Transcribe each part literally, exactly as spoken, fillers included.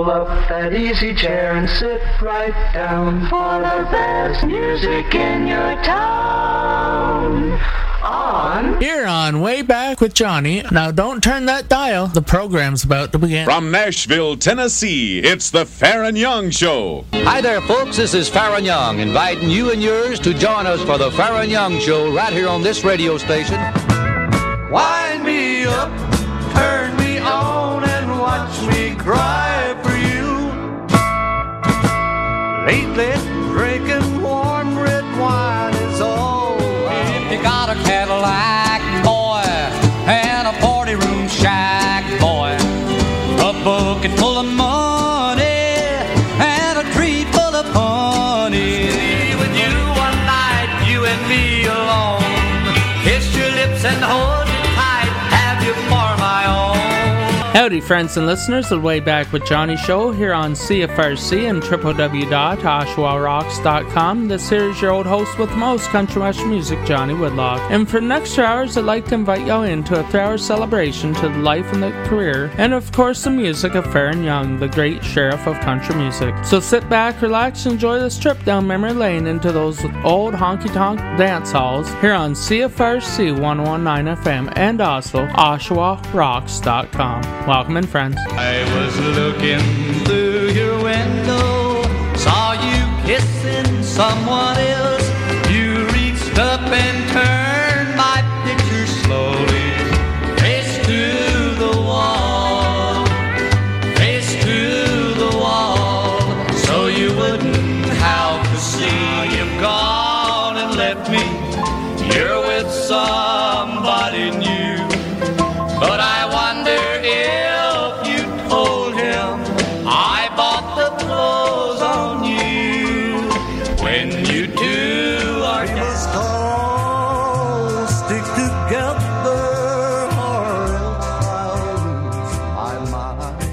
Pull up that easy chair and sit right down for the best music in your town. On. Here on Way Back with Johnny. Now don't turn that dial. The program's about to begin. From Nashville, Tennessee, it's the Farron Young Show. Hi there, folks. This is Farron Young, inviting you and yours to join us for the Farron Young Show right here on this radio station. Wind me up, turn me on, and watch me cry for you. Lately, drinking warm red wine is all. If you got a Cadillac, boy, and a forty room shack, boy, a bucket full of money, and a tree full of honey. See, with you one night, you and me alone, kiss your lips and hold you tight, have you for my own. Howdy, friends and listeners, the Way Back with Johnny show here on C F R C and w w w dot oshawa rocks dot com. This here is your old host with the most country western music, Johnny Woodlock. And for the next two hours, I'd like to invite y'all into a three-hour celebration to the life and the career, and of course the music of Farron Young, the great sheriff of country music. So sit back, relax, and enjoy this trip down memory lane into those old honky-tonk dance halls here on C F R C one oh one point nine F M and also oshawa rocks dot com. Welcome in, friends. I was looking through your window, saw you kissing someone else. You reached up and turned my picture slowly, face to the wall, face to the wall, so you wouldn't have to see. You've gone and left me, you're with somebody new, but I wonder if told him I bought the clothes on you. When you two are we must all stick together, or else I'll lose my mind.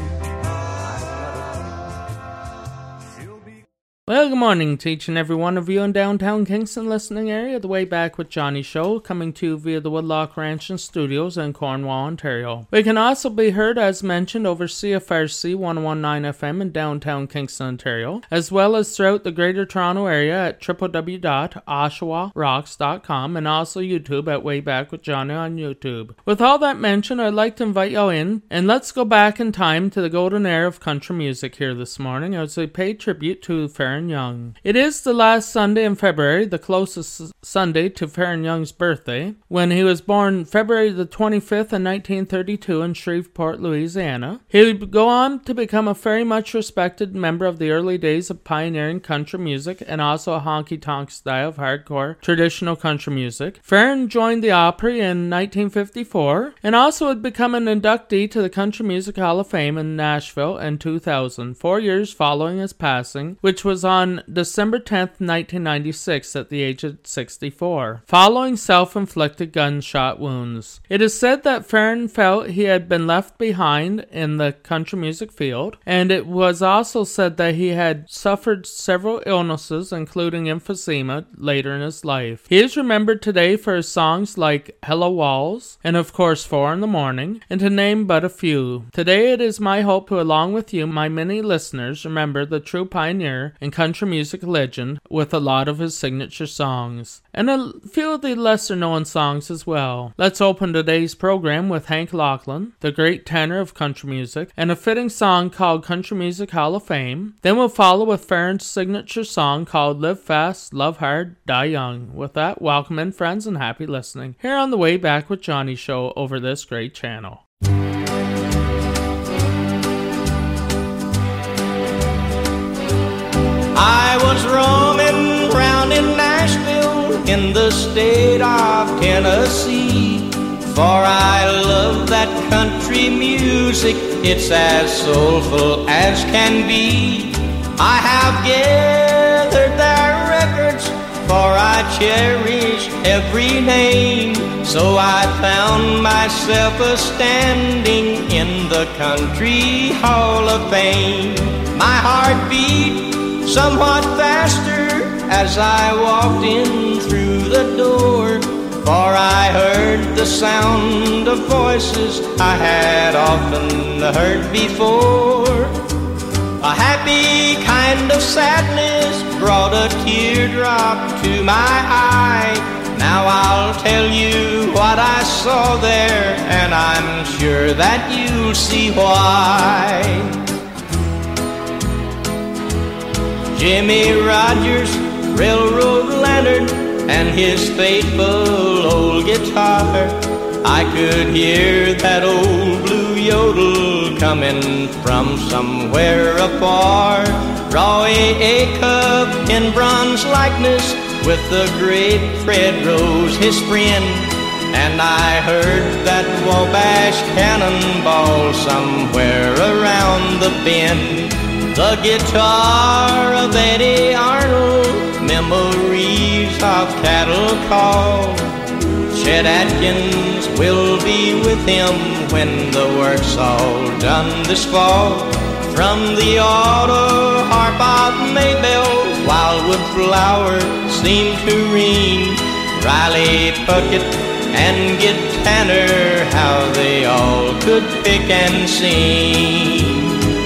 She'll be... Well, good morning to each and every one of you in downtown Kingston listening area. The Way Back with Johnny show coming to you via the Woodlock Ranch and Studios in Cornwall, Ontario. We can also be heard, as mentioned, over C F R C one oh one point nine F M in downtown Kingston, Ontario, as well as throughout the Greater Toronto area at w w w dot oshawa rocks dot com and also YouTube at Way Back with Johnny on YouTube. With all that mentioned, I'd like to invite y'all in, and let's go back in time to the golden era of country music here this morning as we pay tribute to Farron Young. It is the last Sunday in February, the closest Sunday to Farron Young's birthday, when he was born February the twenty-fifth in nineteen thirty-two in Shreveport, Louisiana. He would go on to become a very much respected member of the early days of pioneering country music and also a honky-tonk style of hardcore traditional country music. Farron joined the Opry in nineteen fifty-four and also had become an inductee to the Country Music Hall of Fame in Nashville in two thousand, four years following his passing, which was on December tenth, nineteen ninety-six at the age of sixty-four, following self-inflicted gunshot wounds. It is said that Farron felt he had been left behind in the country music field, and it was also said that he had suffered several illnesses, including emphysema, later in his life. He is remembered today for his songs like Hello Walls, and of course Four in the Morning, and to name but a few. Today it is my hope to, along with you, my many listeners, remember the true pioneer and country music legend with a lot of his signature songs, and a few of the lesser known songs as well. Let's open today's program with Hank Locklin, the great tenor of country music, and a fitting song called Country Music Hall of Fame. Then we'll follow with Farron's signature song called Live Fast, Love Hard, Die Young. With that, welcome in, friends, and happy listening here on the Way Back with Johnny show over this great channel. I was roaming round in Nashville in the state of Tennessee, for I love that country music, it's as soulful as can be. I have gathered their records, for I cherish every name, so I found myself a standing in the Country Hall of Fame. My heart beat somewhat faster as I walked in through the door, for I heard the sound of voices I had often heard before. A happy kind of sadness brought a teardrop to my eye. Now I'll tell you what I saw there, and I'm sure that you'll see why. Jimmy Rogers, railroad lantern, and his faithful old guitar. I could hear that old blue yodel coming from somewhere afar. Roy Acuff in bronze likeness with the great Fred Rose, his friend. And I heard that Wabash cannonball somewhere around the bend. The guitar of Eddie Arnold, memories of cattle call. Chet Atkins will be with him when the work's all done this fall. From the auto harp of Maybelle, wildwood flowers seem to ring. Riley Puckett and Gid Tanner, how they all could pick and sing.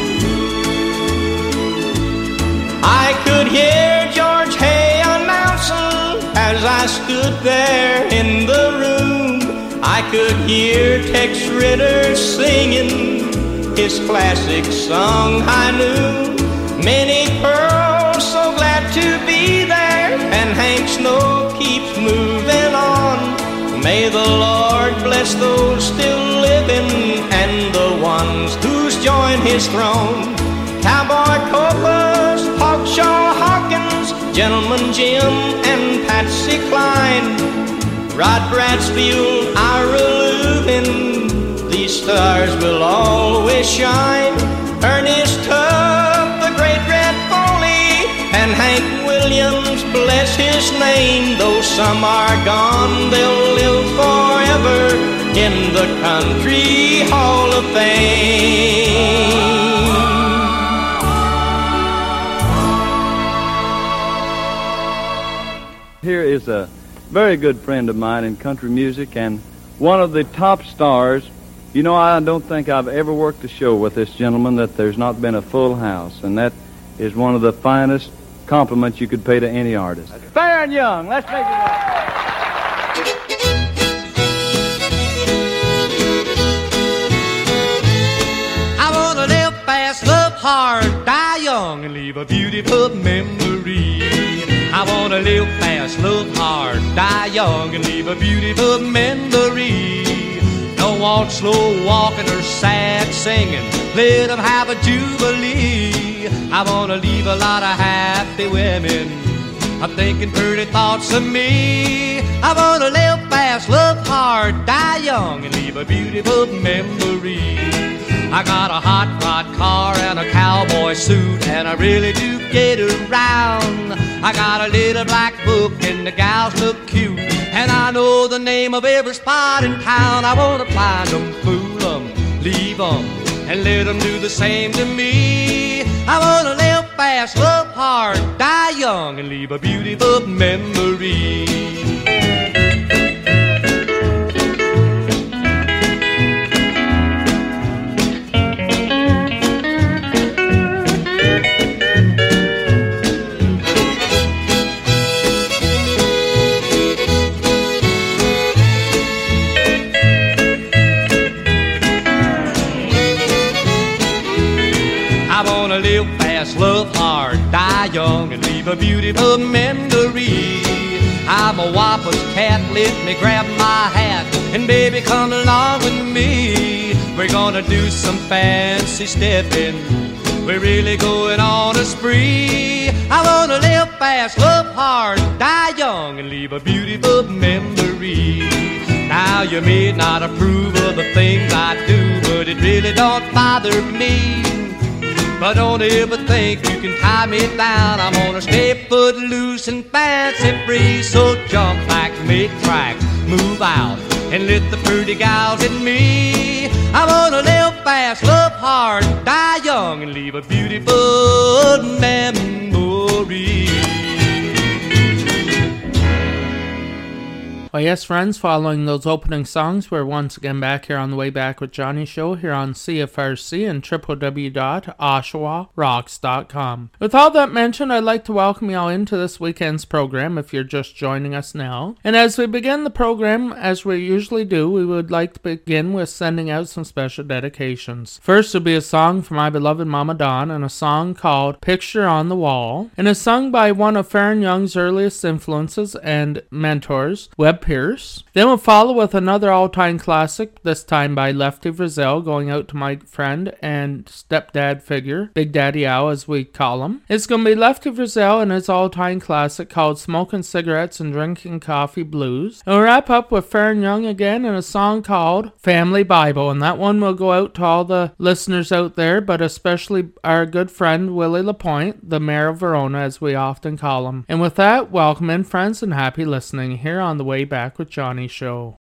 I could hear George Hay announcing as I stood there in the room. I could hear Tex Ritter singing his classic song I knew. Minnie Pearl, so glad to be there, and Hank Snow keeps moving on. May the Lord bless those still living and the ones who's joined his throne. Cowboy Copas, Hawkshaw Hawkins, Gentleman Jim and Patsy Cline, Rod Bradsfield, Ira Lubin, these stars will always shine. Ernest Tubb, the great Red Foley, and Hank Williams, bless his name. Though some are gone, they'll live forever in the Country Hall of Fame. Here is a very good friend of mine in country music and one of the top stars. You know, I don't think I've ever worked a show with this gentleman that there's not been a full house, and that is one of the finest compliments you could pay to any artist. Fair and Young, let's make it up. I want to live fast, love hard, die young, and leave a beautiful memory. I want to live fast, love hard, die young, and leave a beautiful memory. Don't want slow walking or sad singing, let them have a jubilee. I want to leave a lot of happy women, I'm thinking pretty thoughts of me. I want to live fast, love hard, die young, and leave a beautiful memory. I got a hot rod car and a cowboy suit, and I really do get around. I got a little black book and the gals look cute, and I know the name of every spot in town. I want to find them, fool them, leave them, and let them do the same to me. I want to live fast, love hard, die young, and leave a beautiful memory. Live fast, love hard, die young, and leave a beautiful memory. I'm a Wappa's cat, let me grab my hat, and baby come along with me. We're gonna do some fancy stepping, we're really going on a spree. I wanna live fast, love hard, die young, and leave a beautiful memory. Now you may not approve of the things I do, but it really don't bother me. But don't ever think you can tie me down. I'm gonna stay footloose and fancy free. So jump back, make tracks, move out, and let the pretty gals in me. I wanna live fast, love hard, die young, and leave a beautiful memory. Well, yes, friends, following those opening songs, we're once again back here on the Way Back with Johnny show here on C F R C and w w w dot oshawa rocks dot com. With all that mentioned, I'd like to welcome you all into this weekend's program if you're just joining us now. And as we begin the program, as we usually do, we would like to begin with sending out some special dedications. First will be a song for my beloved Mama Dawn, and a song called Picture on the Wall, and is sung by one of Farron Young's earliest influences and mentors, Webb Pierce. Then we'll follow with another all-time classic, this time by Lefty Frizzell, going out to my friend and stepdad figure, Big Daddy Al as we call him. It's going to be Lefty Frizzell and his all-time classic called Smoking Cigarettes and Drinking Coffee Blues. And we'll wrap up with Farron Young again and a song called Family Bible, and that one will go out to all the listeners out there, but especially our good friend Willie Lapointe, the mayor of Verona as we often call him. And with that, welcome in, friends, and happy listening here on the Way Back with Johnny show.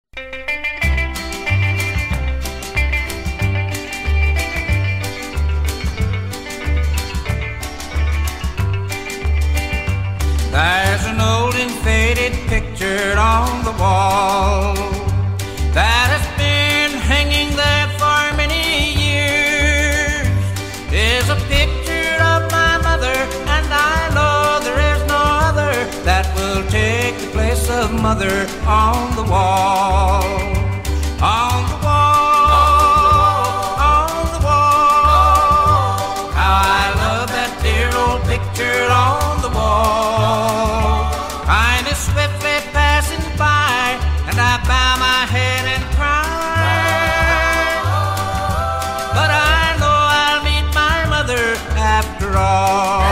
There's an old and faded picture on the wall that has been hanging there for many years. It's a picture of my mother, and I know there is no other that will take the place of mother on the wall. On the wall, on the wall. How I love that dear old picture on the wall. Kind of swiftly passing by, and I bow my head and cry. But I know I'll meet my mother after all.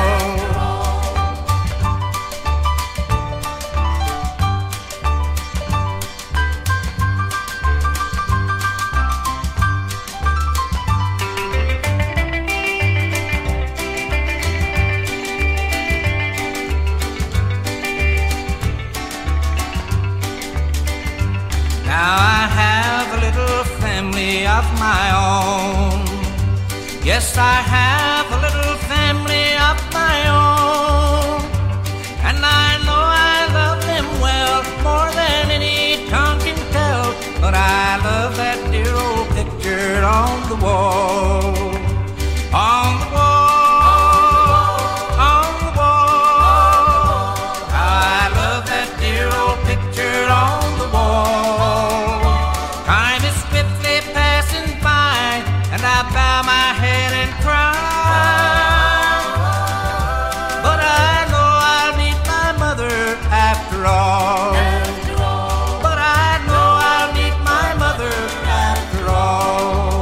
Of my own. Yes, I have a little family of my own, and I know I love them well, more than any tongue can tell. But I love that dear old picture on the wall. On the wall, on the wall. I love that dear old picture on the wall. Time is swiftly passing by, and I bow my head and cry. But I know I'll meet my mother after all. But I know I'll meet my mother after all.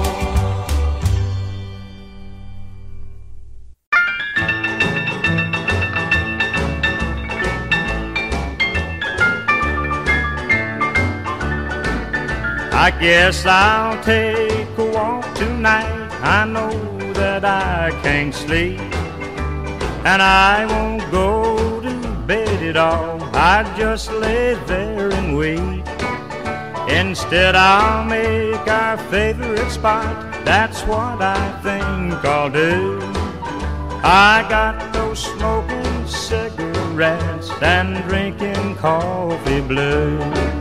I guess I'll take a walk tonight. I know that I can't sleep, and I won't go to bed at all. I just lay there and wait. Instead I'll make our favorite spot. That's what I think I'll do. I got those smoking cigarettes and drinking coffee blue.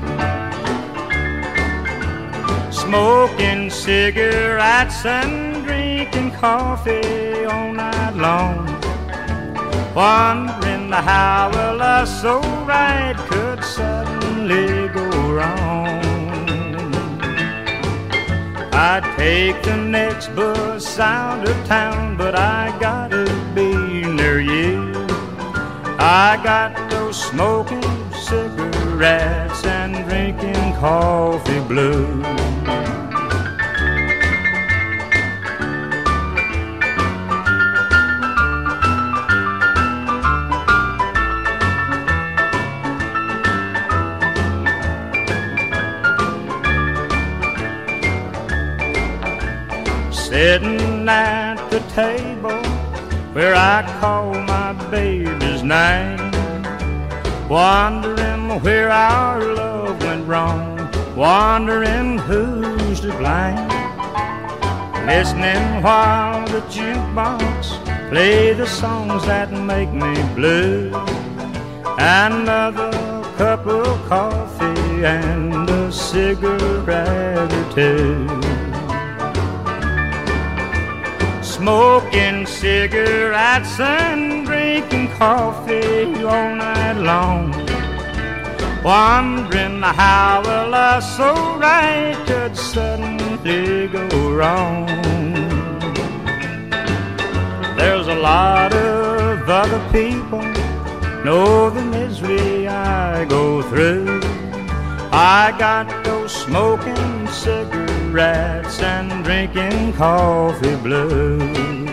Smoking cigarettes and drinking coffee all night long, wondering how a love so right could suddenly go wrong. I'd take the next bus out of town, but I gotta be near you. I got those smoking cigarettes and drinking coffee blue. Sitting at the table where I call my baby's name, wondering where our love went wrong, wondering who's to blame. Listening while the jukebox play the songs that make me blue. Another cup of coffee and a cigarette or two. Smoking cigarettes and drinking coffee all night long, wondering how a love so right could suddenly go wrong. There's a lot of other people know the misery I go through. I got those smoking cigarettes and drinking coffee blues.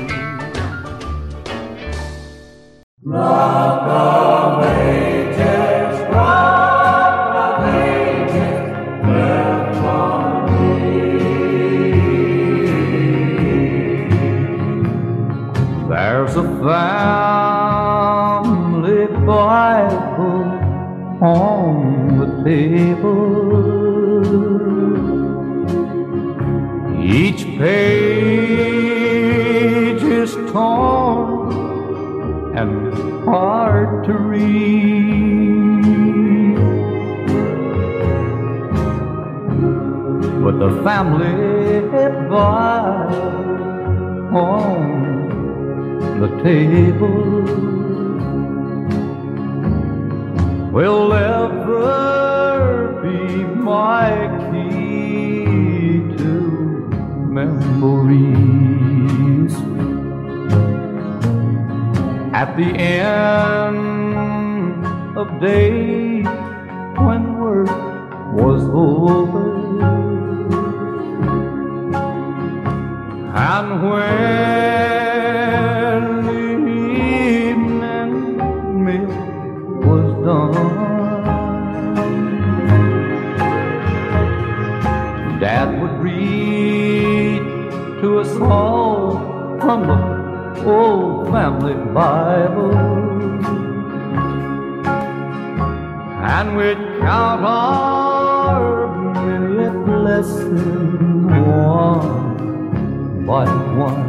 Rock of Ages, Rock of Ages, left on me. There's a family Bible on the table. Each page is torn and hard to read, with the family Bible on the table will ever be my key to memories. At the end of days when work was over, and when the evening meal was done, Dad would read to us all from the old family Bible, and we'd count our many blessings one by one.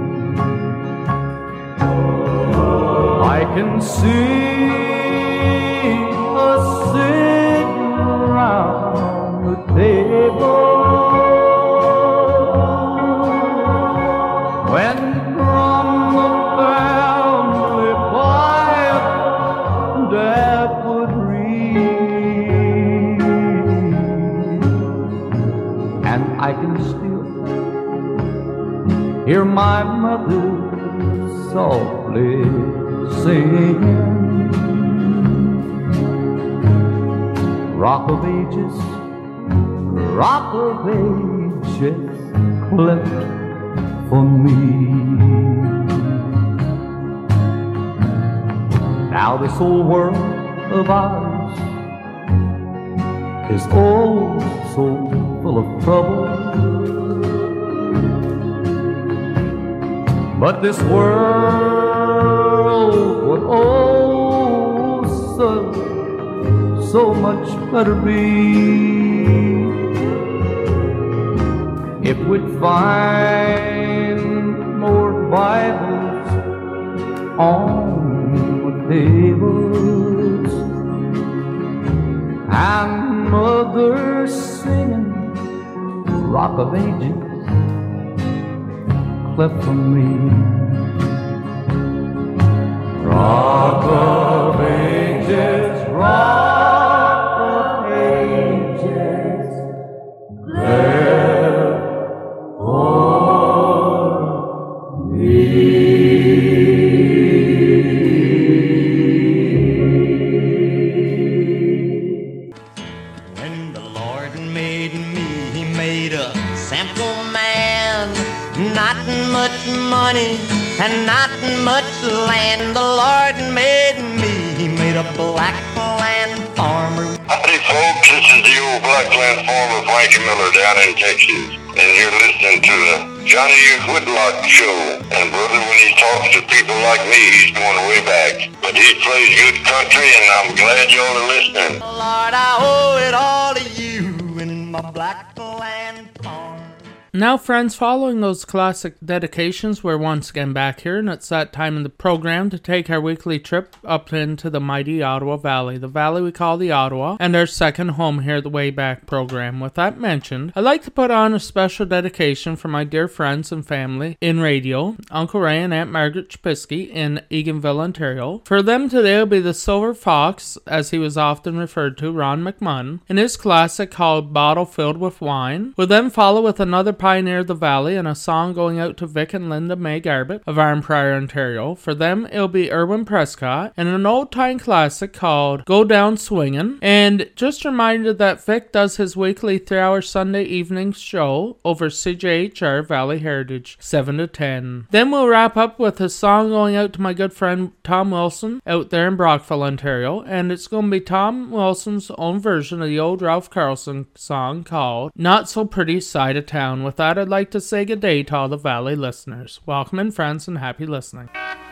I can see us sitting around the table when from the family Bible Dad would read, and I can still hear my mother softly singing, Rock of Ages, Rock of Ages, cleft for me. Now this old world of ours is oh so full of trouble, but this world would oh so, so much better be if we'd find more Bibles on the tables and mothers singing Rock of Ages, cleft for me. Rock of Ages, Rock of Ages, cleft for me. When the Lord made me, He made a simple man, not much money and not much land. The Lord made me, He made a black land farmer. Howdy folks, this is the old black land farmer Frankie Miller down in Texas, and you're listening to the Johnny Whitlock Show. And brother, when he talks to people like me, he's going way back. But he plays good country, and I'm glad y'all are listening. Lord, I owe it all to you and my black land farm. Now, friends, following those classic dedications, we're once again back here, and it's that time in the program to take our weekly trip up into the mighty Ottawa Valley, the valley we call the Ottawa, and our second home here at the Wayback program. With that mentioned, I'd like to put on a special dedication for my dear friends and family in radio, Uncle Ray and Aunt Margaret Chapisky in Eganville, Ontario. For them today will be the Silver Fox, as he was often referred to, Ron McMunn, in his classic called Bottle Filled with Wine. We'll then follow with another pioneer of the valley and a song going out to Vic and Linda May Garbett of Arnprior, Ontario. For them, it'll be Irwin Prescott and an old-time classic called Go Down Swingin'. And just reminded that Vic does his weekly three-hour Sunday evening show over C J H R Valley Heritage, seven to ten. Then we'll wrap up with a song going out to my good friend Tom Wilson out there in Brockville, Ontario. And it's going to be Tom Wilson's own version of the old Ralph Carlson song called Not So Pretty Side of Town. With that, I'd like to say good day to all the Valley listeners. Welcome in, friends, and happy listening.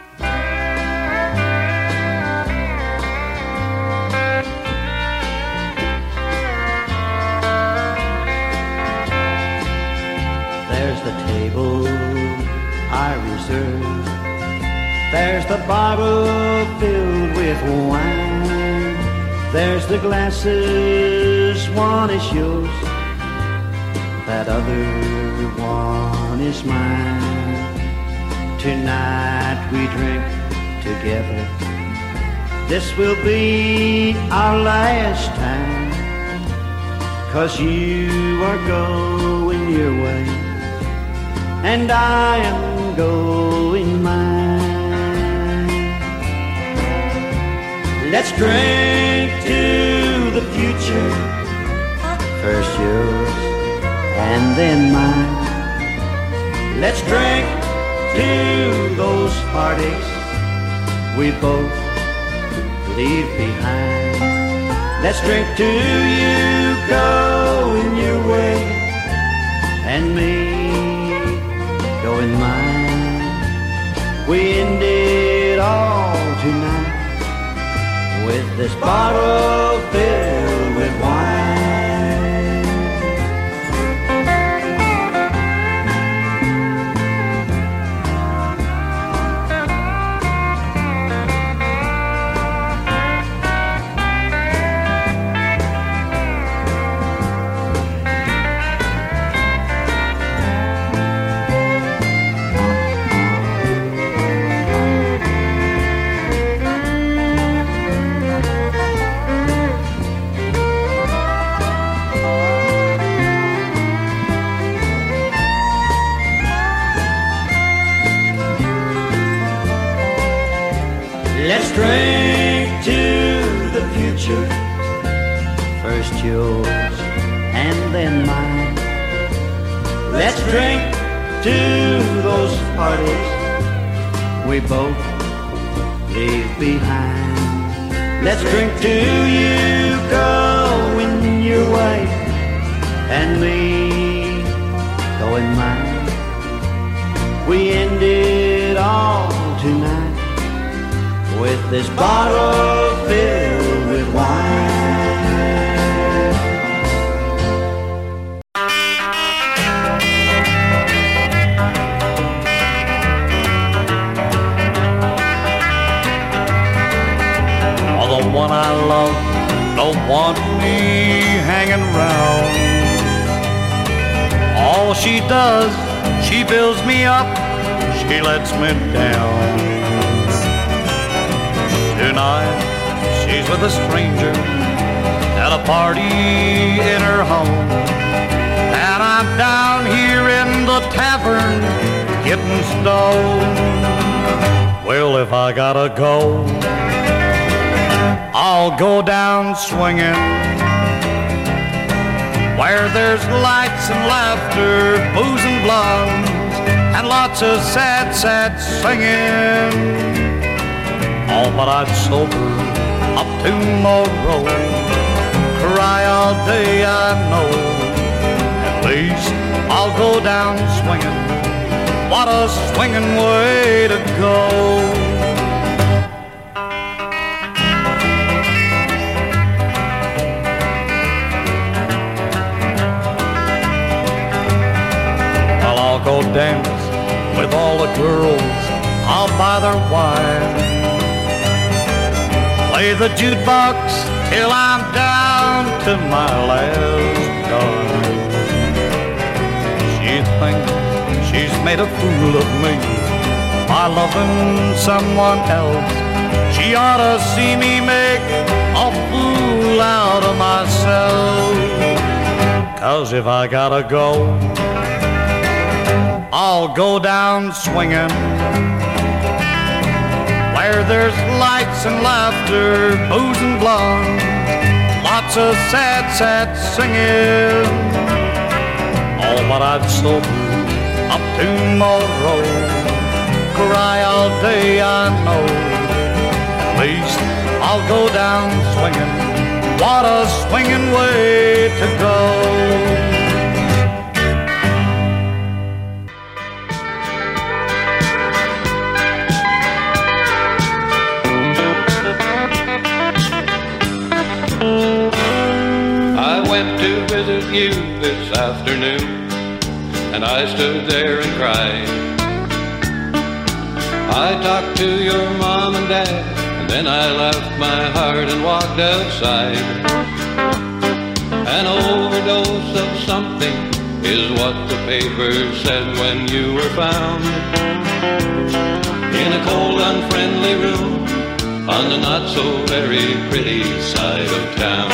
There's the table I reserved. There's the bottle filled with wine. There's the glasses, one is yours, that other one is mine. Tonight we drink together. This will be our last time, 'cause you are going your way and I am going mine. Let's drink to the future, first yours and then mine. Let's drink to those heartaches we both leave behind. Let's drink to you going your way and me going mine. We end it all tonight with this bottle filled with wine. Let's drink to the future, first yours and then mine. Let's drink to those heartaches we both leave behind. Let's drink to you going your way and me going mine. We end it all tonight with this bottle filled with wine. Oh, the one I love don't want me hanging around. All she does, she builds me up, she lets me down. Tonight, she's with a stranger at a party in her home. And I'm down here in the tavern getting stoned. Well, if I gotta go, I'll go down swinging, where there's lights and laughter, booze and blondes, and lots of sad, sad singing. Oh, but I'd sober up tomorrow, cry all day, I know. At least I'll go down swinging. What a swinging way to go. the girls all buy their wine. Play the jukebox till I'm down to my last dime. She thinks she's made a fool of me by loving someone else. She ought to see me make a fool out of myself. 'Cause if I gotta go, I'll go down swinging, where there's lights and laughter, booze and blonde, lots of sad, sad singing. Oh, but I'd so blue up tomorrow, cry all day, I know. At least I'll go down swinging. What a swinging way to go. I went to visit you this afternoon, and I stood there and cried. I talked to your mom and dad, and then I left my heart and walked outside. An overdose of something is what the paper said when you were found. In a cold, unfriendly room on the not-so-very pretty side of town.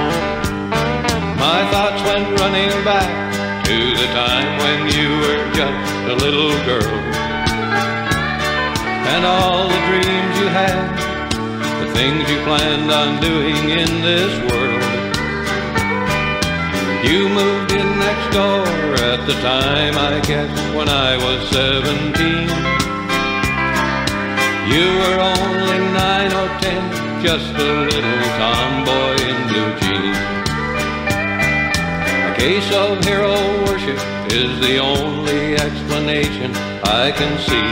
My thoughts went running back to the time when you were just a little girl, and all the dreams you had, the things you planned on doing in this world. You moved in next door at the time, I guess, when I was seventeen. You were only nine or ten, just a little tomboy in blue jeans. A case of hero worship is the only explanation I can see.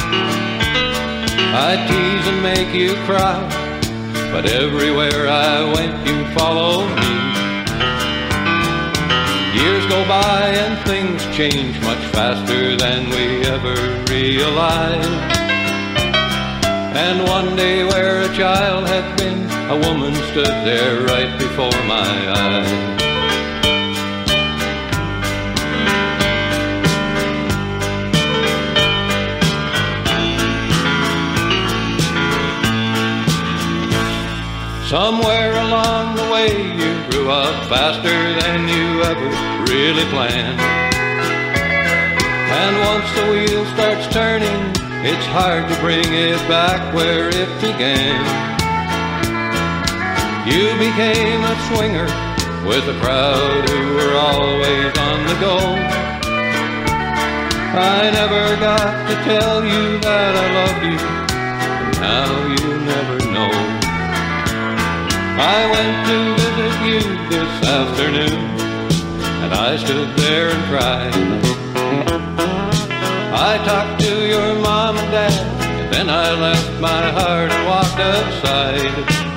I tease and make you cry, but everywhere I went you followed me. Years go by and things change much faster than we ever realized. And one day where a child had been, a woman stood there right before my eyes. Somewhere along the way you grew up faster than you ever really planned. And once the wheel starts turning, it's hard to bring it back where it began. You became a swinger with a crowd who were always on the go. I never got to tell you that I love you, and now you never know. I went to visit you this afternoon, and I stood there and cried. I talked to your mom and dad, and then I left my heart and walked outside.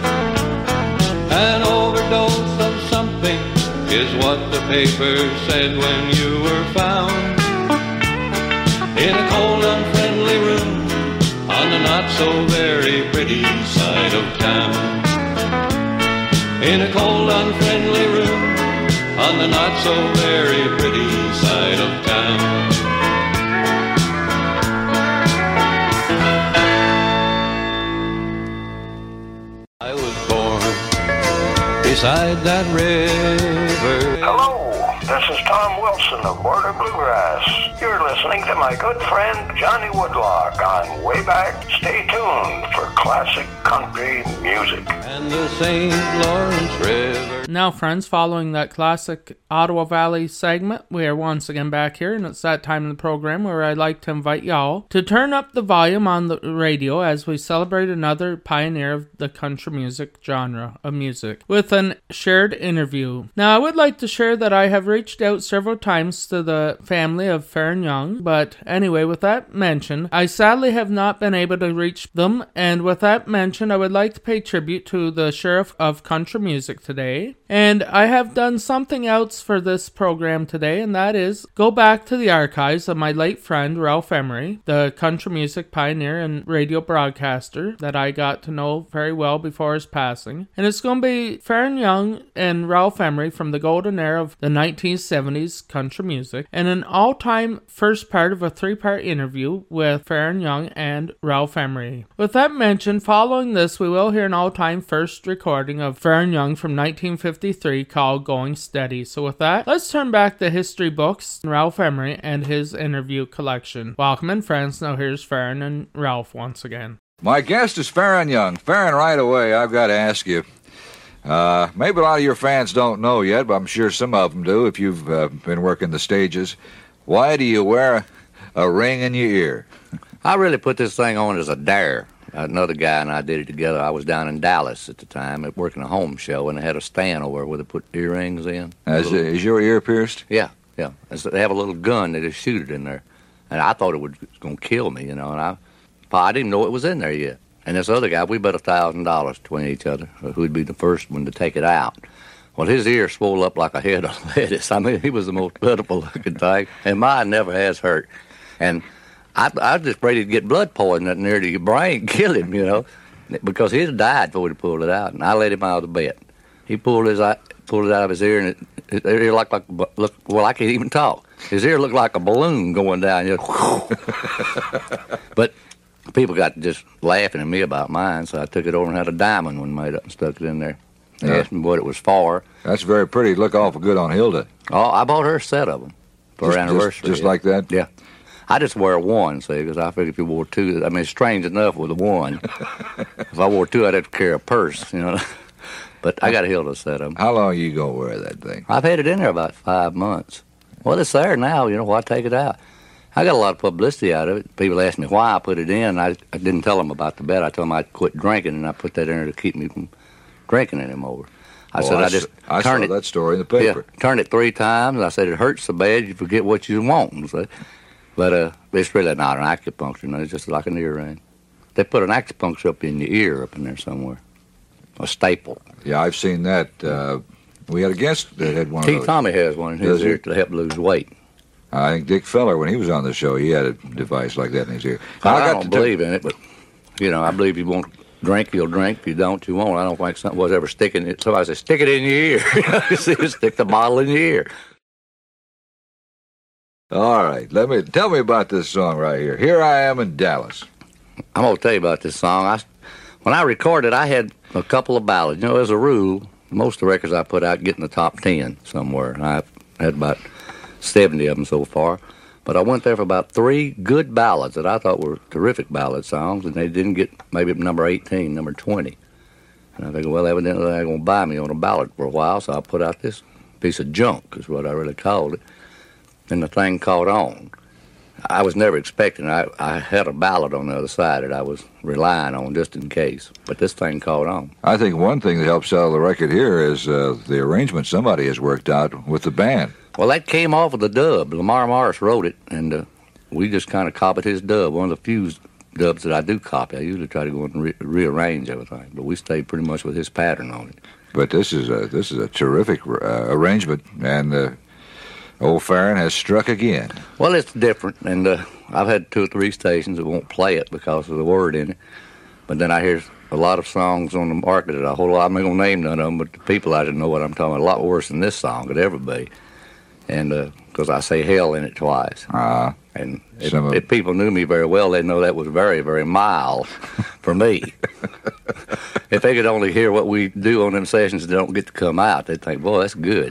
An overdose of something is what the paper said when you were found. In a cold, unfriendly room on the not-so-very pretty side of town. In a cold, unfriendly room on the not-so-very pretty side of town. I was born beside that river. Hello, this is Tom Wilson of Border Bluegrass. You're listening to my good friend Johnny Woodlock on Way Back. Stay tuned for classic country music. And the Saint Lawrence River. Now, friends, following that classic Ottawa Valley segment, we are once again back here, and it's that time in the program where I'd like to invite y'all to turn up the volume on the radio as we celebrate another pioneer of the country music genre of music with an shared interview. Now, I would like to share that I have reached out several times to the family of Farron Young, but anyway, with that mentioned, I sadly have not been able to reach them, and with that mentioned, I would like to pay tribute to the Sheriff of Country Music today. And I have done something else for this program today, and that is go back to the archives of my late friend Ralph Emery, the country music pioneer and radio broadcaster that I got to know very well before his passing. And it's going to be Faron Young and Ralph Emery from the golden era of the nineteen seventies country music, and an all-time first part of a three-part interview with Faron Young and Ralph Emery. With that mentioned, following this, we will hear an all-time first recording of Faron Young from nineteen fifty-three called Going Steady. So with that, let's turn back to history books, Ralph Emery and his interview collection. Welcome in, friends. Now here's Faron and Ralph once again. My guest is Faron Young. Faron, right away, I've got to ask you, uh, maybe a lot of your fans don't know yet, but I'm sure some of them do if you've uh, been working the stages. Why do you wear a, a ring in your ear? I really put this thing on as a dare. Another guy and I did it together. I was down in Dallas at the time working a home show, and they had a stand over where they put earrings in. Is, little, is your ear pierced? Yeah, yeah. So they have a little gun. They just shoot it in there. And I thought it was going to kill me, you know, and I, I didn't know it was in there yet. And this other guy, we bet a thousand dollars between each other who'd be the first one to take it out. Well, his ear swelled up like a head of lettuce. I mean, he was the most pitiful looking thing, and mine never has hurt. And I, I was just ready to get blood poisoning near to your brain, kill him, you know, because he'd have died before he pulled it out. And I let him out of the bed. He pulled his pulled it out of his ear, and it, his ear looked like, look, well, I can't even talk. His ear looked like a balloon going down. You know, but people got just laughing at me about mine, so I took it over and had a diamond one made up and stuck it in there. They yeah. asked me what it was for. That's very pretty. Look awful good on Hilda. Oh, I bought her a set of them for just, her anniversary. Just, just yeah. like that? Yeah. I just wear one, see, because I figure if you wore two, I mean, it's strange enough with a one. If I wore two, I'd have to carry a purse, you know. But I got a Hilda set of them. How long are you going to wear that thing? I've had it in there about five months. Well, it's there now, you know, why take it out? I got a lot of publicity out of it. People ask me why I put it in. I, I didn't tell them about the bet. I told them I'd quit drinking, and I put that in there to keep me from drinking anymore. I oh, said I, I just I turn saw it, that story in the paper. Yeah, turn it three times. I said it hurts so bad you forget what you want. So, but uh, it's really not an acupuncture. No, it's just like an earring. They put an acupuncture up in your ear up in there somewhere. A staple. Yeah, I've seen that. Uh, we had a guest that had one T. of those. Tommy has one in his ear to help lose weight. I think Dick Feller, when he was on the show, he had a device like that in his ear. I, I, I got don't to believe in it, but, you know, I believe you won't drink, you'll drink. If you don't, you won't. I don't think something was ever sticking it. Somebody said, stick it in your ear. You see, stick the bottle in your ear. All right, let me tell me about this song right here. Here I Am in Dallas. I'm going to tell you about this song. I, when I recorded, I had a couple of ballads. You know, as a rule, most of the records I put out get in the top ten somewhere. And I've had about seventy of them so far. But I went there for about three good ballads that I thought were terrific ballad songs, and they didn't get maybe number eighteen, number twenty. And I figured, well, evidently they're going to buy me on a ballad for a while, so I put out this piece of junk, is what I really called it. And the thing caught on. I was never expecting it. I, I had a ballad on the other side that I was relying on just in case. But this thing caught on. I think one thing that helps sell the record here is uh, the arrangement somebody has worked out with the band. Well, that came off of the dub. Lamar Morris wrote it, and uh, we just kind of copied his dub. One of the few dubs that I do copy. I usually try to go and re- rearrange everything, but we stayed pretty much with his pattern on it. But this is a this is a terrific uh, arrangement, and uh, old Faron has struck again. Well, it's different, and uh, I've had two or three stations that won't play it because of the word in it. But then I hear a lot of songs on the market that a whole lot, I'm not going to name none of them, but the people I didn't know what I'm talking about, a lot worse than this song could ever be. And because uh, I say hell in it twice. Uh, and if, if people knew me very well, they'd know that was very, very mild for me. If they could only hear what we do on them sessions that don't get to come out, they'd think, boy, that's good.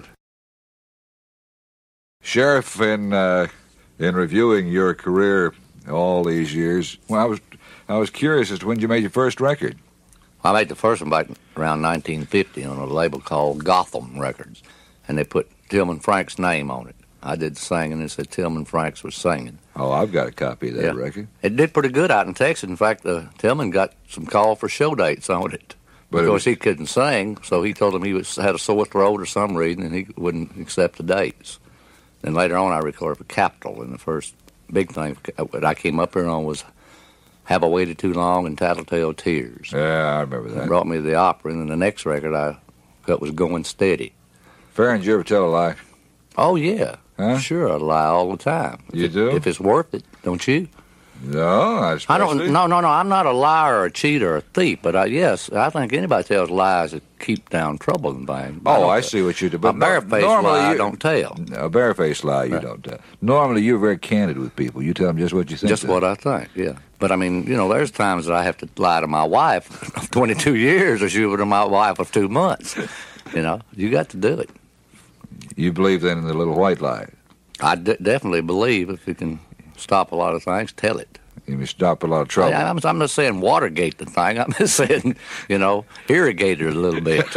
Sheriff, in uh, in reviewing your career all these years, well, I was I was curious as to when you made your first record. I made the first one back around nineteen fifty on a label called Gotham Records, and they put Tillman Frank's name on it. I did the singing, and it said Tillman Franks was singing. Oh, I've got a copy of that yeah. record. It did pretty good out in Texas. In fact, uh, Tillman got some call for show dates on it. But because it was... he couldn't sing, so he told him he was, had a sore throat or some reason, and he wouldn't accept the dates. Then later on, I recorded for Capitol, and the first big thing that I came up here on was Have I Waited Too Long and Tattletale Tears. Yeah, I remember that. It brought me to the opera, and then the next record I that was going steady. Farron, did you ever tell a lie? Oh, yeah. Huh? Sure, I lie all the time. You if do? If it's worth it, don't you? No, I I don't. No, no, no. I'm not a liar or a cheater or a thief, but I, yes, I think anybody tells lies that keep down trouble and things. Oh, I see what you do. But a barefaced normally lie, you, I don't tell. A barefaced lie, you Right. don't tell. Normally, you're very candid with people. You tell them just what you think. Just what I think, yeah. But I mean, you know, there's times that I have to lie to my wife of twenty-two years or she was to my wife of two months. You know, you got to do it. You believe then in the little white lie? I d- definitely believe if you can stop a lot of things, tell it. You can stop a lot of trouble. I, I'm, I'm not saying Watergate the thing. I'm just saying, you know, irrigate it a little bit.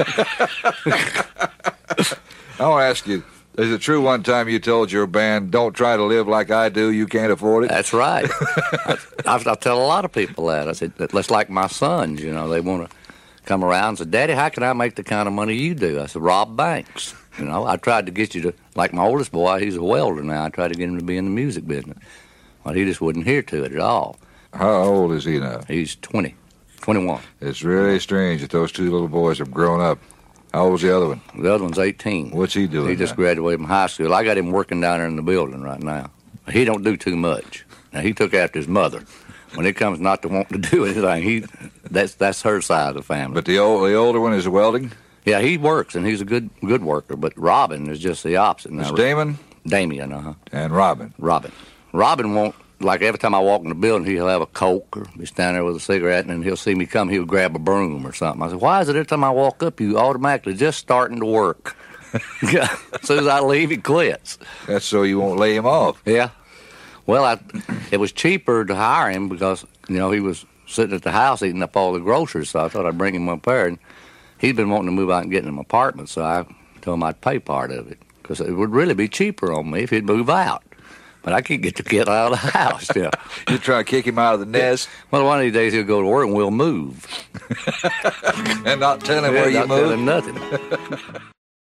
I want to ask you, is it true one time you told your band, don't try to live like I do, you can't afford it? That's right. I, I, I tell a lot of people that. I said, that's like my sons, you know, they want to come around and say, Daddy, how can I make the kind of money you do? I said, rob banks. You know, I tried to get you to, like my oldest boy, he's a welder now. I tried to get him to be in the music business. Well, he just wouldn't hear to it at all. How old is he now? He's twenty, twenty-one. It's really strange that those two little boys have grown up. How old's the other one? The other one's eighteen. What's he doing He just now? graduated from high school. I got him working down there in the building right now. He don't do too much. Now, he took after his mother. When it comes not to want to do anything, he that's that's her side of the family. But the old the older one is welding? Yeah, he works, and he's a good good worker. But Robin is just the opposite. It's Now, Damon? Damien, uh-huh. And Robin? Robin. Robin won't, like every time I walk in the building, he'll have a Coke or be standing there with a cigarette, and then he'll see me come, he'll grab a broom or something. I said, why is it every time I walk up, you automatically just starting to work? As soon as I leave, he quits. That's so you won't lay him off. Yeah. Well, I, it was cheaper to hire him because, you know, he was sitting at the house eating up all the groceries, so I thought I'd bring him up there. And he'd been wanting to move out and get in an apartment, so I told him I'd pay part of it because it would really be cheaper on me if he'd move out. But I can't get the kid out of the house. Yeah. You try to kick him out of the nest? Well, one of these days he'll go to work and we'll move. And not tell him Yeah, where you not moved? tell him nothing.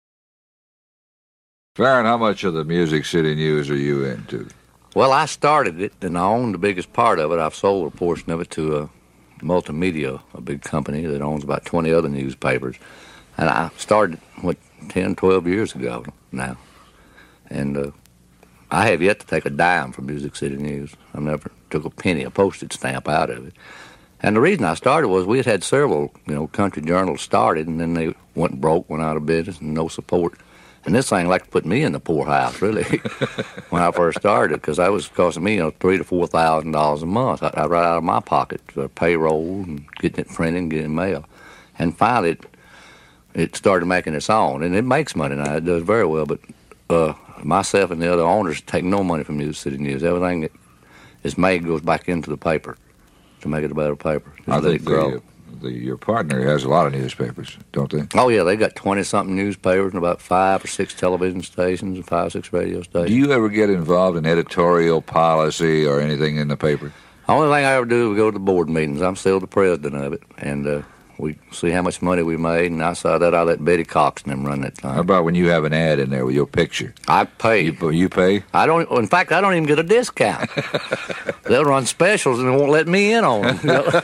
Farron, how much of the Music City News are you into? Well, I started it, and I own the biggest part of it. I've sold a portion of it to a Multimedia, a big company that owns about twenty other newspapers. And I started, what, ten, twelve years ago now. And uh, I have yet to take a dime from Music City News. I never took a penny, a postage stamp out of it. And the reason I started was we had had several, you know, country journals started, and then they went broke, went out of business, and no support. And this thing like to put me in the poorhouse, really, when I first started, because that was costing me, you know, three to four thousand dollars a month. I, I right out of my pocket for payroll and getting it printed and getting mail. And finally, it, it started making its own, and it makes money now. It does very well. But uh, myself and the other owners take no money from Music City News. Everything that is made goes back into the paper to make it a better paper. Just I let think it grow. the, the, your partner has a lot of newspapers, don't they? Oh, yeah, they got twenty-something newspapers and about five or six television stations and five or six radio stations. Do you ever get involved in editorial policy or anything in the paper? The only thing I ever do is go to the board meetings. I'm still the president of it, and uh, we see how much money we made, and outside that, I let Betty Cox and them run that thing. How about when you have an ad in there with your picture? I pay. You, you pay? I don't. In fact, I don't even get a discount. They'll run specials and they won't let me in on them. You know?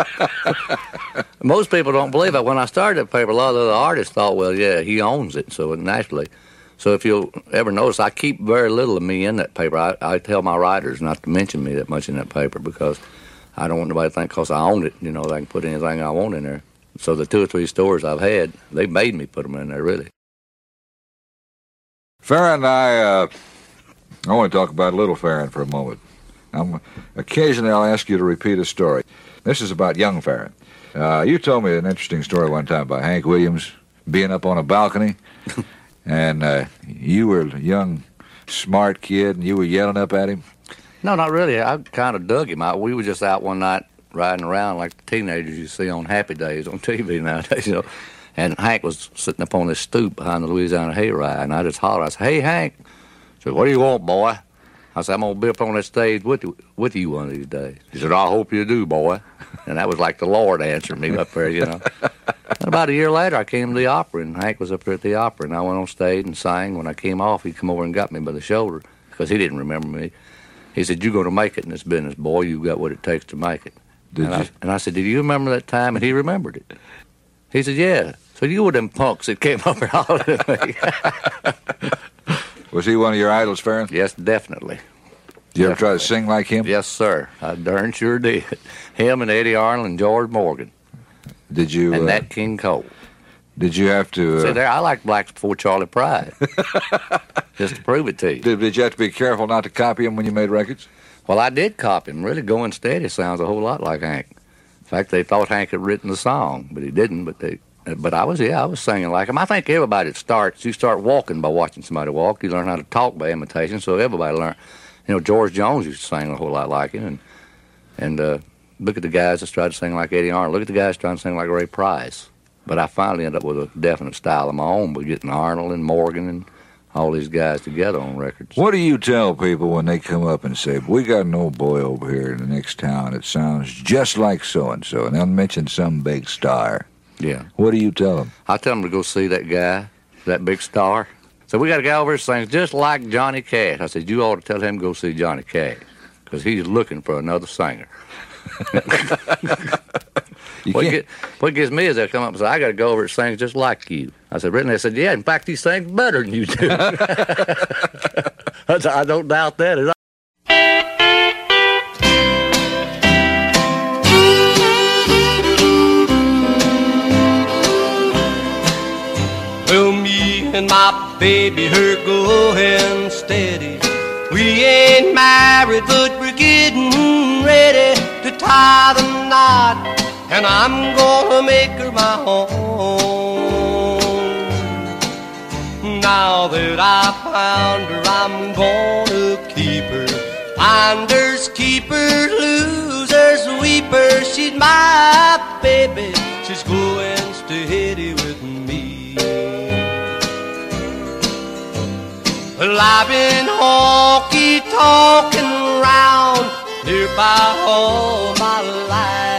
Most people don't believe it. When I started that paper, a lot of the artists thought, well, yeah, he owns it, so naturally. So if you'll ever notice, I keep very little of me in that paper. I, I tell my writers not to mention me that much in that paper because I don't want nobody to think because I own it, you know, they can put anything I want in there. So the two or three stories I've had, they made me put them in there, really. Farron and I, uh, I want to talk about Little Farron for a moment. I'm, occasionally I'll ask you to repeat a story. This is about young Farron. Uh, you told me an interesting story one time about Hank Williams being up on a balcony, and uh, you were a young, smart kid, and you were yelling up at him? No, not really. I kind of dug him out. We were just out one night riding around like the teenagers you see on Happy Days on T V nowadays, you know. And Hank was sitting up on this stoop behind the Louisiana Hayride, and I just hollered. I said, "Hey, Hank." He said, "What do you want, boy?" I said, "I'm going to be up on that stage with you, with you one of these days." He said, "I hope you do, boy." And that was like the Lord answering me up there, you know. And about a year later, I came to the opera, and Hank was up there at the opera, and I went on stage and sang. When I came off, he come over and got me by the shoulder because he didn't remember me. He said, "You're going to make it in this business, boy. You've got what it takes to make it." Did and, you? I, and I said, "Did you remember that time?" And he remembered it. He said, yeah. So you were them punks that came up and hollered at me. Was he one of your idols, Farron? Yes, definitely. Did you ever try to sing like him? Yes, sir. I darn sure did. Him and Eddie Arnold and George Morgan. Did you? And uh, Nat King Cole. Did you have to? Uh, See, there, I liked Blacks Before Charlie Pride. Just to prove it to you. Did, did you have to be careful not to copy him when you made records? Well, I did copy him. Really, Going Steady sounds a whole lot like Hank. In fact, they thought Hank had written the song, but he didn't. But they, but I was, yeah, I was singing like him. I think everybody starts. You start walking by watching somebody walk. You learn how to talk by imitation. So everybody learned. You know, George Jones used to sing a whole lot like him, and and uh, look at the guys that tried to sing like Eddie Arnold. Look at the guys trying to sing like Ray Price. But I finally ended up with a definite style of my own by getting Arnold and Morgan and all these guys together on records. What do you tell people when they come up and say, we got an old boy over here in the next town that sounds just like so-and-so, and they'll mention some big star? Yeah. What do you tell them? I tell them to go see that guy, that big star. So we got a guy over here that sings just like Johnny Cash. I said, you ought to tell him to go see Johnny Cash, because he's looking for another singer. What, get, what gets me is they'll come up and say, I got to go over and sing just like you. I said, really? They said, yeah, in fact, he sings better than you do. I said, I don't doubt that at all. Well, me and my baby, her going steady. We ain't married, but we're getting ready to tie the knot. And I'm gonna make her my own. Now that I found her, I'm gonna keep her. Finders, keepers, losers, weepers. She's my baby. She's going steady with me. Well, I've been honky-tonkin' around nearby all my life.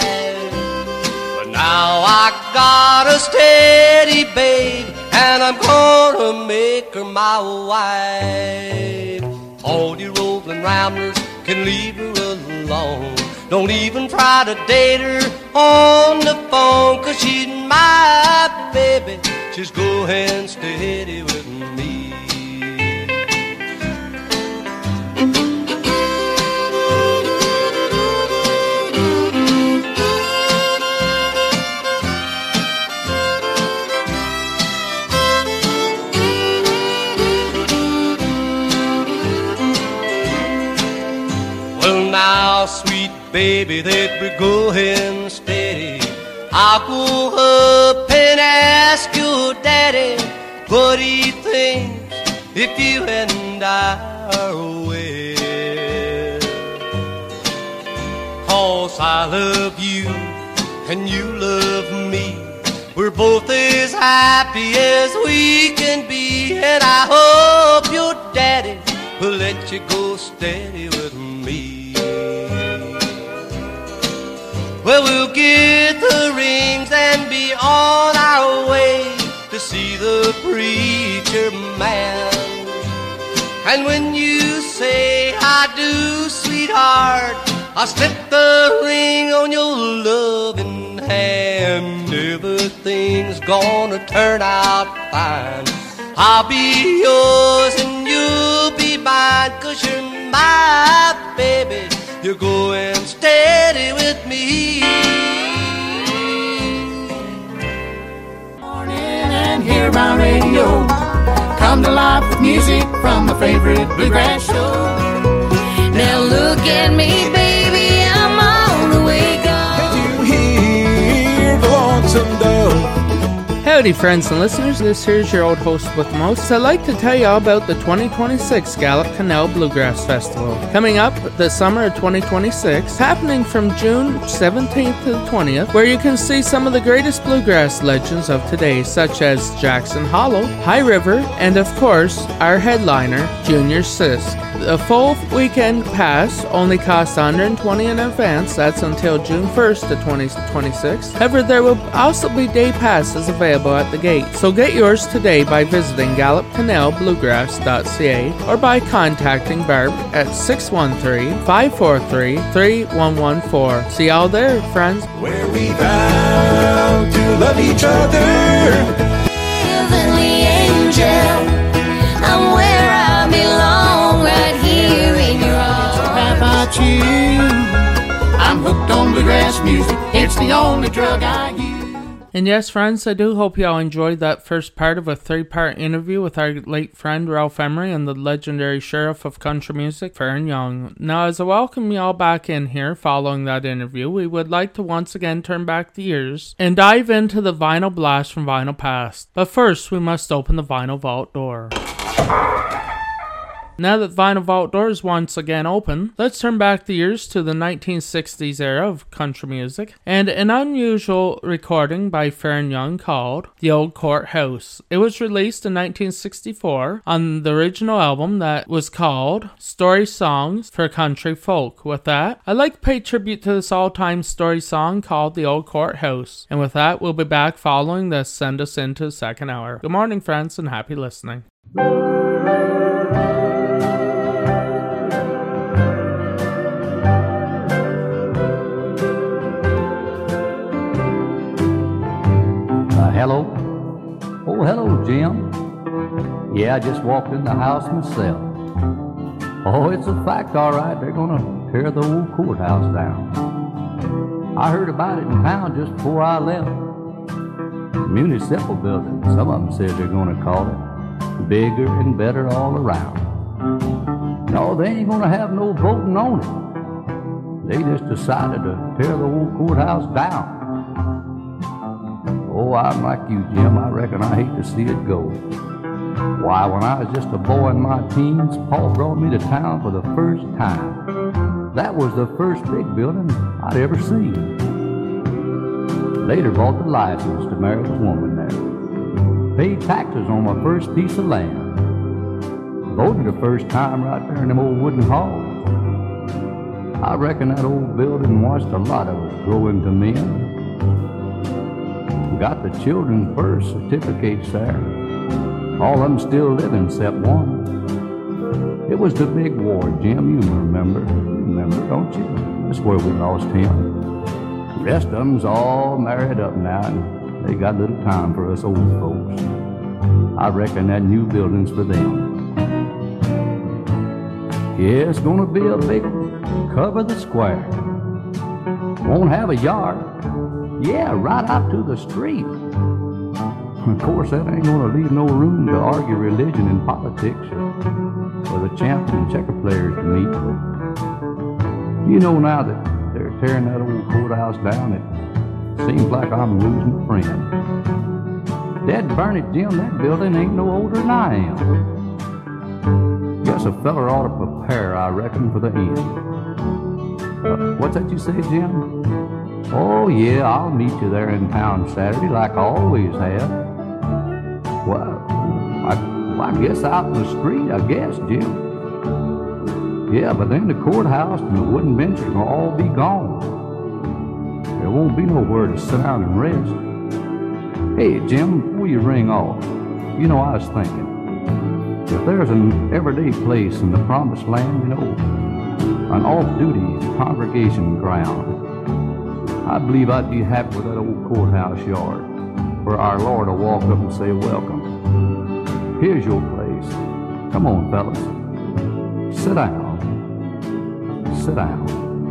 Now I got a steady babe, and I'm gonna make her my wife. All you rolling ramblers can leave her alone. Don't even try to date her on the phone, 'cause she's my baby. She's going steady with me. Now, sweet baby, that we're going steady, I'll go up and ask your daddy what he thinks if you and I are away. 'Cause I love you and you love me. We're both as happy as we can be, and I hope your daddy will let you go steady with me. Well, we'll get the rings and be on our way to see the preacher man. And when you say I do, sweetheart, I'll slip the ring on your loving hand. Everything's gonna turn out fine. I'll be yours and you'll be mine, 'cause you're my baby. You're going steady with me. Morning and hear my radio. Come to life with music from my favorite bluegrass show. Now look at me, baby, I'm on the wake up. Can you hear the lonesome dove? Howdy friends and listeners, this here's your old host with the most. I'd like to tell you all about the twenty twenty-six Gallup Canal Bluegrass Festival. Coming up the summer of twenty twenty-six, happening from June seventeenth to the twentieth, where you can see some of the greatest bluegrass legends of today, such as Jackson Hollow, High River, and of course, our headliner, Junior Sisk. The full weekend pass only costs one hundred twenty dollars in advance. That's until June first of twenty twenty-six. However, there will also be day passes available at the gate. So get yours today by visiting Gallup Canal Bluegrass dot c a or by contacting Barb at six one three, five four three, three one one four. See y'all there, friends. Where we vow to love each other. Heavenly angel, I'm where I belong, right here in your arms. How about you? I'm hooked on bluegrass music. It's the only drug I use. And yes, friends, I do hope y'all enjoyed that first part of a three-part interview with our late friend Ralph Emery and the legendary sheriff of country music, Faron Young. Now, as I welcome y'all back in here following that interview, we would like to once again turn back the years and dive into the vinyl blast from Vinyl Past. But first, we must open the vinyl vault door. Now that Vinyl Vault Door is once again open, let's turn back the years to the nineteen sixties era of country music and an unusual recording by Faron Young called The Old Courthouse. It was released in nineteen sixty-four on the original album that was called Story Songs for Country Folk. With that, I'd like to pay tribute to this all-time story song called The Old Courthouse. And with that, we'll be back following this send us into the second hour. Good morning, friends, and happy listening. Hello. Oh, hello, Jim. Yeah, I just walked in the house myself. Oh, it's a fact, all right. They're going to tear the old courthouse down. I heard about it in town just before I left. Municipal building, some of them said they're going to call it. Bigger and better all around. No, they ain't going to have no voting on it. They just decided to tear the old courthouse down. Oh, I'm like you, Jim. I reckon I hate to see it go. Why, when I was just a boy in my teens, Paul brought me to town for the first time. That was the first big building I'd ever seen. Later bought the license to marry a woman there. Paid taxes on my first piece of land. Voted the first time right there in them old wooden halls. I reckon that old building watched a lot of us grow into men. Got the children's birth certificates there. All of them still living except one. It was the big war, Jim, you remember. You remember, don't you? That's where we lost him. The rest of them's all married up now, and they got little time for us old folks. I reckon that new building's for them. Yeah, it's gonna be a big cover the square. Won't have a yard. Yeah, right out to the street. Of course, that ain't gonna leave no room to argue religion and politics or for the champion checker players to meet. You know, now that they're tearing that old courthouse down, it seems like I'm losing a friend. Dead burn it, Jim, that building ain't no older than I am. Guess a feller ought to prepare, I reckon, for the end. Uh, what's that you say, Jim? Oh, yeah, I'll meet you there in town Saturday like I always have. Well, I, well, I guess out in the street, I guess, Jim. Yeah, but then the courthouse and the wooden benches will all be gone. There won't be nowhere to sit down and rest. Hey, Jim, before you ring off, you know, I was thinking, if there's an everyday place in the promised land, you know, an off-duty congregation ground, I believe I'd be happy with that old courthouse yard, where our Lord will walk up and say, welcome. Here's your place. Come on, fellas. Sit down. Sit down.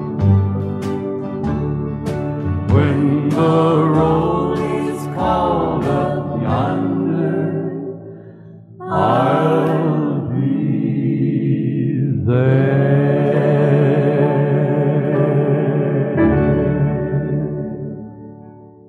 When the roll is called up yonder, I'll be there.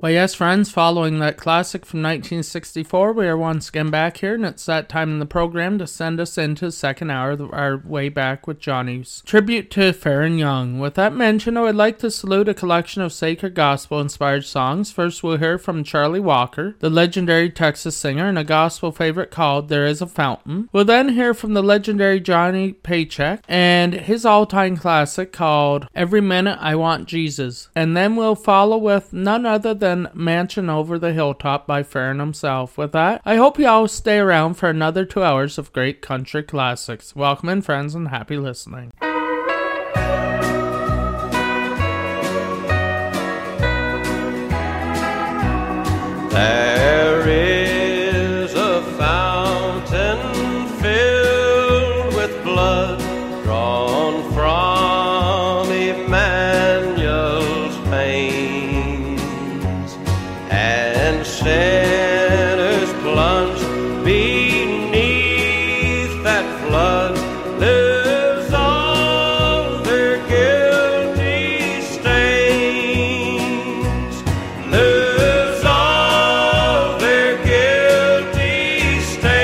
Well, yes, friends, following that classic from nineteen sixty-four, we are once again back here, and it's that time in the program to send us into the second hour of our Way Back with Johnny's tribute to Faron Young. With that mention, I would like to salute a collection of sacred gospel-inspired songs. First, we'll hear from Charlie Walker, the legendary Texas singer, and a gospel favorite called There Is a Fountain. We'll then hear from the legendary Johnny Paycheck and his all-time classic called Every Minute I Want Jesus. And then we'll follow with none other than Mansion Over the Hilltop by Faron himself. With that, I hope you all stay around for another two hours of great country classics. Welcome in, friends, and happy listening. There is a fountain filled with blood drawn from Emmanuel's pain, and sinners plunged beneath that flood lose all their guilty stains, lose all their guilty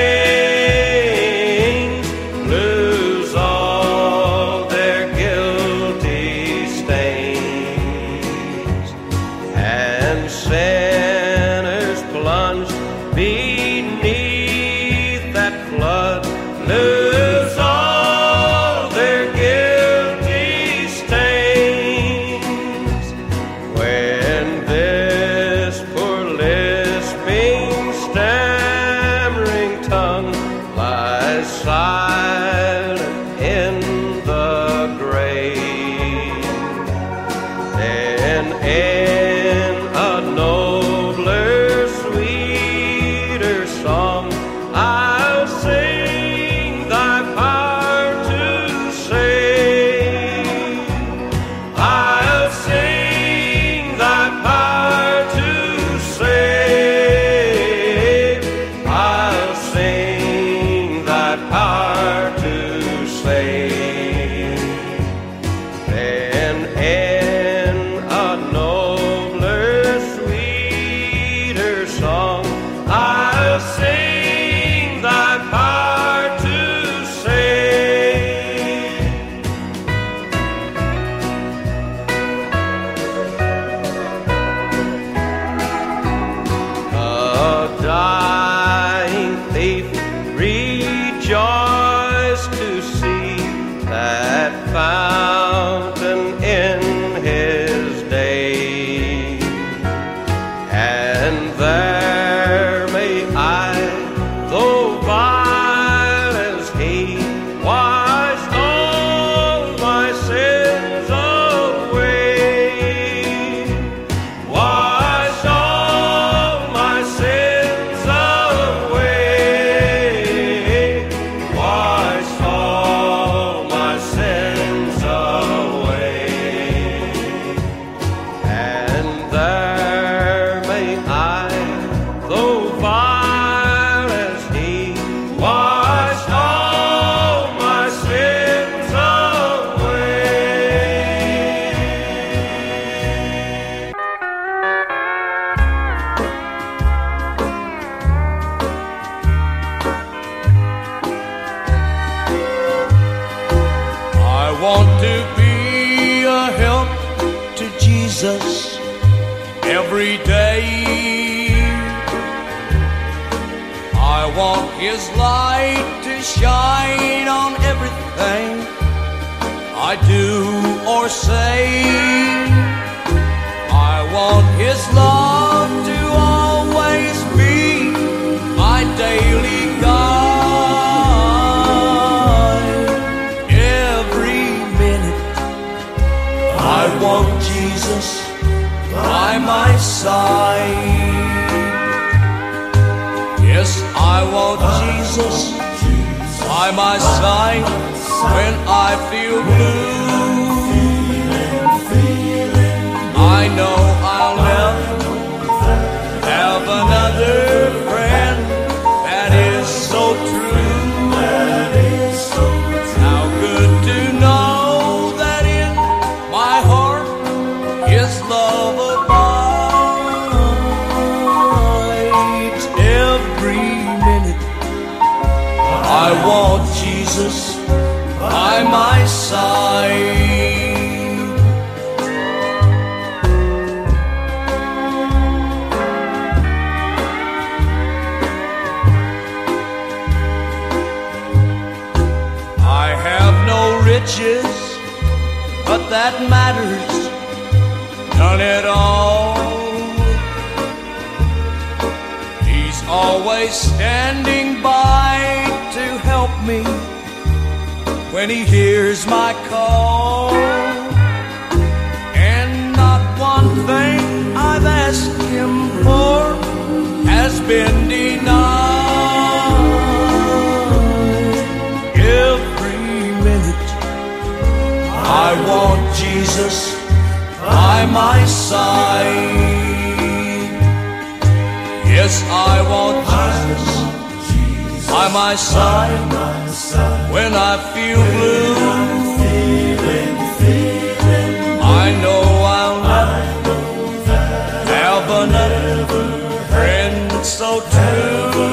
stains, lose all their guilty stains, and sinners plunged beneath that flood lose all their guilty stains. When this poor lisping, stammering tongue lies silent in the grave, then in a nobler, sweeter song I'll sing thy power to save. I'll sing thy power to save. I'll sing thy power to save. Then in a nobler, sweeter song I'll sing thy power to save. A dying thief rejoiced to see that fountain in his day, and there may I, though vile as he, wash all my sins away, wash all my sins away, wash all my sins away, and there may I, though vile as he, wash all my sins away. I want to be a help to Jesus every day. I want his light to shine on everything I do or say. I want his love to always be my daily guide. Every minute I want Jesus by my side. Yes, I want Jesus by my side when I feel blue. I know I'll never have another friend that is so true. How good to know that in my heart His love abides. side. I have no riches, but that matters none at all. He's always standing by to help me when he hears my call. And not one thing I've asked him for has been denied. Every minute I want Jesus by my side. Yes, I want Jesus by my side when I feel blue. I know I'll never have another friend so true.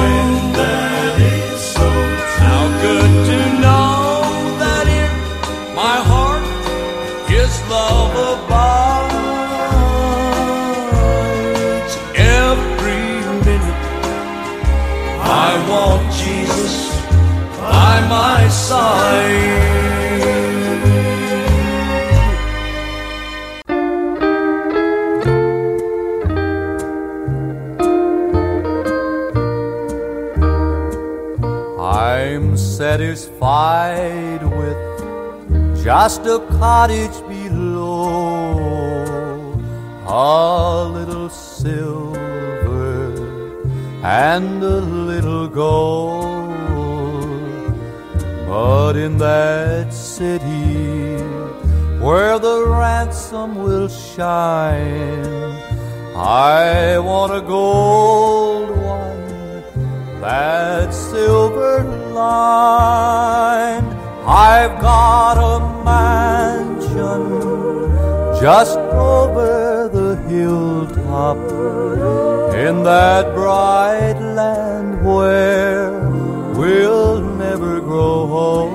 How good to know that in my heart His love abides. Every minute I want Jesus by my side. I'm satisfied with just a cottage below, a little silver and a little gold. But in that city where the ransom will shine, I want a gold one that's silver lined. I've got a mansion just over the hilltop in that bright land where we'll never grow old.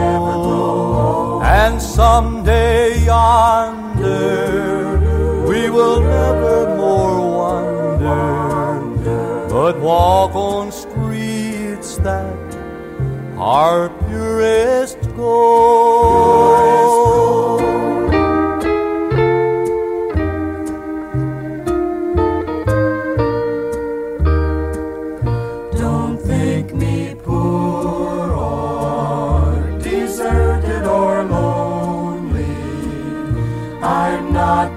And someday yonder we will never more wander, but walk on streets that are purest gold. Don't think me poor or deserted or lonely. I'm not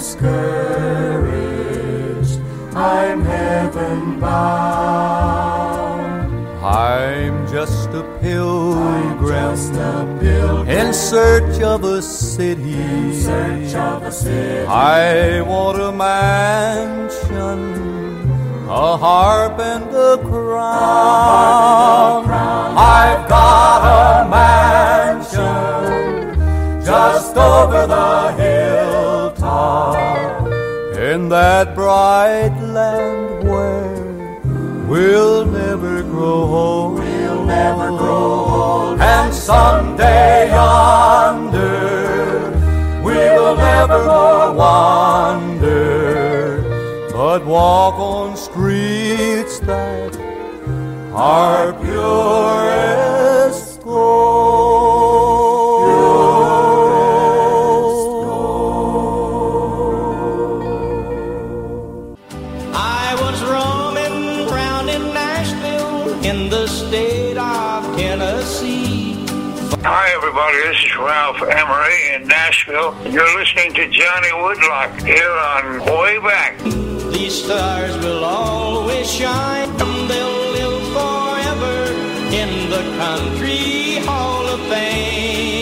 discouraged, I'm heaven bound. I'm just a pilgrim, just a pilgrim in search of a city. In search of a city. I want a mansion, a harp and a crown. A crown. I've got a mansion just over the hilltop in that bright land where we'll never grow old. We'll never grow old. And someday yonder we will never more wander, but walk on streets that are purest gold. Purest gold. I was roaming round in Nashville in the state of Tennessee. Hi, everybody. This is Ralph Emery in Nashville. You're listening to Johnny Woodlock here on Way Back. These stars will always shine. They'll live forever in the Country Hall of Fame.